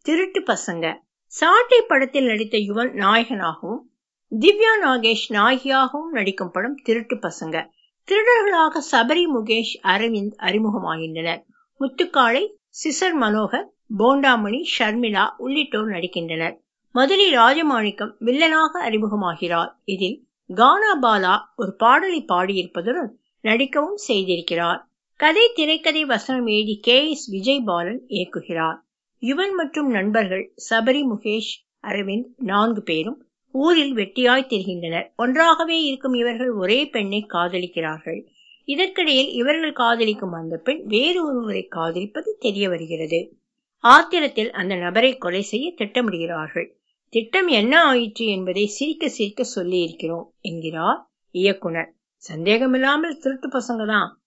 திருட்டு பசங்க. சாட்டை படத்தில் நடித்த யுவன் நாயகனாகவும் திவ்யா நாகேஷ் நாயகியாகவும் நடிக்கும் படம் திருட்டு பசங்க. திருடர்களாக சபரி, முகேஷ், அரவிந்த் அறிமுகமாகின்றனர். முத்துக்காளை, சிசர் மனோகர், போண்டாமணி, ஷர்மிளா உள்ளிட்டோர் நடிக்கின்றனர். முதலில் ராஜமாணிக்கம் வில்லனாக அறிமுகமாகிறார். இதில் கானா பாலா ஒரு பாடலை பாடியிருப்பதுடன் நடிக்கவும் செய்திருக்கிறார். கதை, திரைக்கதை, வசனம் எழுதி KS விஜய் பாலன் இயக்குகிறார். யுவன் மற்றும் நண்பர்கள் சபரி, முகேஷ், அரவிந்த் 4 பேரும் ஊரில் வெட்டியாய் திரிகின்றனர். ஒன்றாகவே இருக்கும் இவர்கள் ஒரே பெண்ணை காதலிக்கிறார்கள். இதற்கிடையில் இவர்கள் காதலிக்கும் அந்த பெண் வேறு ஒருவரை காதலிப்பது தெரிய வருகிறது. ஆத்திரத்தில் அந்த நபரை கொலை செய்ய திட்டமிடுகிறார்கள். திட்டம் என்ன ஆயிற்று என்பதை சிரிக்க சிரிக்க சொல்லி இருக்கிறோம் என்கிறார் இயக்குனர். சந்தேகமில்லாமல் திருட்டு பசங்க தான்.